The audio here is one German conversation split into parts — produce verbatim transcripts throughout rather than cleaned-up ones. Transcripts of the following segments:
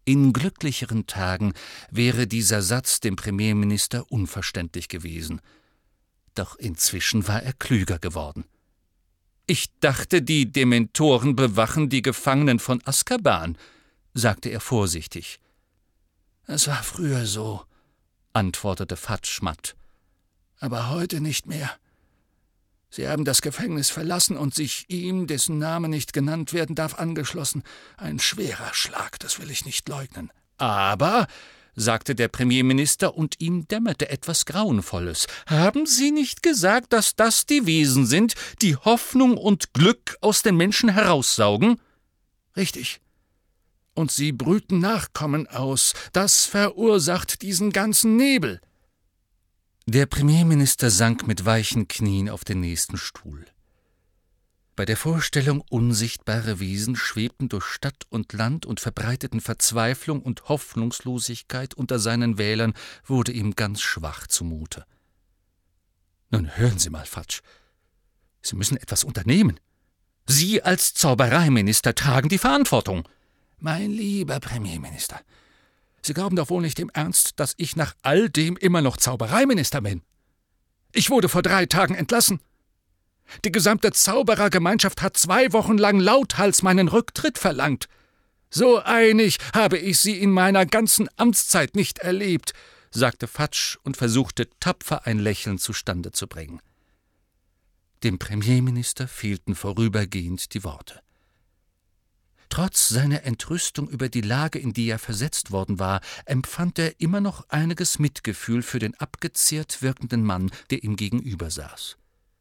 In glücklicheren Tagen wäre dieser Satz dem Premierminister unverständlich gewesen. Doch inzwischen war er klüger geworden. »Ich dachte, die Dementoren bewachen die Gefangenen von Azkaban«, sagte er vorsichtig. »Es war früher so«, antwortete Fudge matt. »Aber heute nicht mehr. Sie haben das Gefängnis verlassen und sich ihm, dessen Name nicht genannt werden darf, angeschlossen. Ein schwerer Schlag, das will ich nicht leugnen.« »Aber«, sagte der Premierminister, und ihm dämmerte etwas Grauenvolles, »haben Sie nicht gesagt, dass das die Wesen sind, die Hoffnung und Glück aus den Menschen heraussaugen?« »Richtig. Und sie brüten Nachkommen aus. Das verursacht diesen ganzen Nebel.« Der Premierminister sank mit weichen Knien auf den nächsten Stuhl. Bei der Vorstellung, unsichtbare Wesen schwebten durch Stadt und Land und verbreiteten Verzweiflung und Hoffnungslosigkeit unter seinen Wählern, wurde ihm ganz schwach zumute. »Nun hören Sie mal, Fudge. Sie müssen etwas unternehmen. Sie als Zaubereiminister tragen die Verantwortung.« »Mein lieber Premierminister, Sie glauben doch wohl nicht im Ernst, dass ich nach all dem immer noch Zaubereiminister bin? Ich wurde vor drei Tagen entlassen. Die gesamte Zauberergemeinschaft hat zwei Wochen lang lauthals meinen Rücktritt verlangt. So einig habe ich sie in meiner ganzen Amtszeit nicht erlebt«, sagte Fudge und versuchte tapfer ein Lächeln zustande zu bringen. Dem Premierminister fehlten vorübergehend die Worte. Trotz seiner Entrüstung über die Lage, in die er versetzt worden war, empfand er immer noch einiges Mitgefühl für den abgezehrt wirkenden Mann, der ihm gegenüber saß.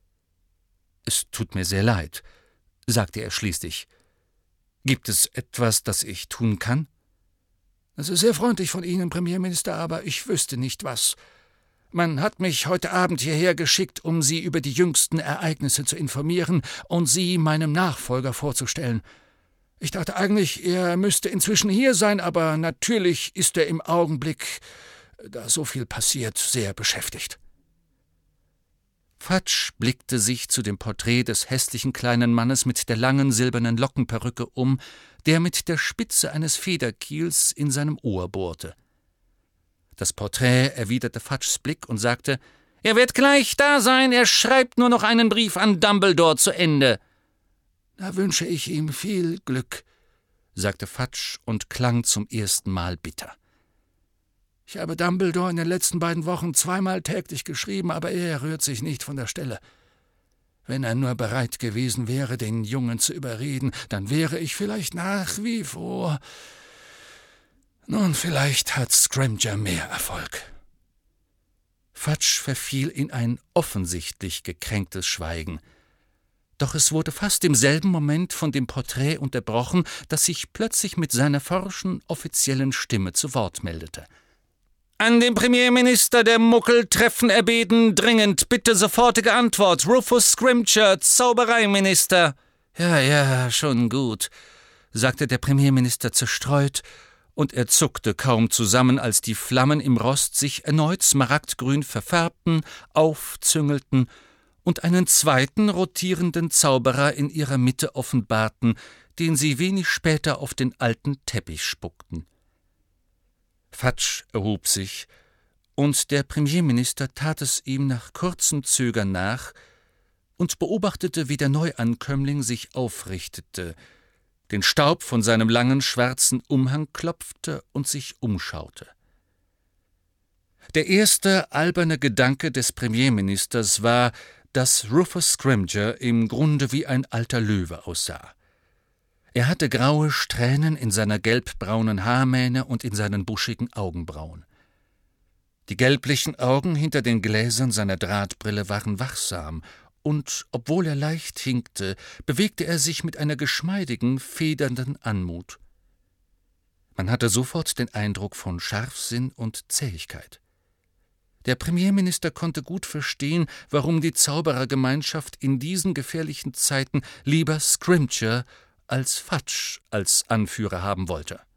»Es tut mir sehr leid«, sagte er schließlich. »Gibt es etwas, das ich tun kann?« »Das ist sehr freundlich von Ihnen, Premierminister, aber ich wüsste nicht was. Man hat mich heute Abend hierher geschickt, um Sie über die jüngsten Ereignisse zu informieren und Sie meinem Nachfolger vorzustellen. Ich dachte eigentlich, er müsste inzwischen hier sein, aber natürlich ist er im Augenblick, da so viel passiert, sehr beschäftigt.« Fudge blickte sich zu dem Porträt des hässlichen kleinen Mannes mit der langen silbernen Lockenperücke um, der mit der Spitze eines Federkiels in seinem Ohr bohrte. Das Porträt erwiderte Fudges Blick und sagte, »Er wird gleich da sein, er schreibt nur noch einen Brief an Dumbledore zu Ende.« »Da wünsche ich ihm viel Glück«, sagte Fudge und klang zum ersten Mal bitter. »Ich habe Dumbledore in den letzten beiden Wochen zweimal täglich geschrieben, aber er rührt sich nicht von der Stelle. Wenn er nur bereit gewesen wäre, den Jungen zu überreden, dann wäre ich vielleicht nach wie vor... Nun, vielleicht hat Scrimger mehr Erfolg.« Fudge verfiel in ein offensichtlich gekränktes Schweigen. Doch es wurde fast im selben Moment von dem Porträt unterbrochen, das sich plötzlich mit seiner forschen, offiziellen Stimme zu Wort meldete. »An den Premierminister der Muggel Treffen erbeten, dringend, bitte sofortige Antwort. Rufus Scrimger, Zaubereiminister.« »Ja, ja, schon gut«, sagte der Premierminister zerstreut, und er zuckte kaum zusammen, als die Flammen im Rost sich erneut smaragdgrün verfärbten, aufzüngelten und einen zweiten rotierenden Zauberer in ihrer Mitte offenbarten, den sie wenig später auf den alten Teppich spuckten. Fudge erhob sich, und der Premierminister tat es ihm nach kurzem Zögern nach und beobachtete, wie der Neuankömmling sich aufrichtete, den Staub von seinem langen schwarzen Umhang klopfte und sich umschaute. Der erste alberne Gedanke des Premierministers war, dass Rufus Scrimger im Grunde wie ein alter Löwe aussah. Er hatte graue Strähnen in seiner gelbbraunen Haarmähne und in seinen buschigen Augenbrauen. Die gelblichen Augen hinter den Gläsern seiner Drahtbrille waren wachsam, und, obwohl er leicht hinkte, bewegte er sich mit einer geschmeidigen, federnden Anmut. Man hatte sofort den Eindruck von Scharfsinn und Zähigkeit. Der Premierminister konnte gut verstehen, warum die Zauberergemeinschaft in diesen gefährlichen Zeiten lieber Scrimger als Fudge als Anführer haben wollte.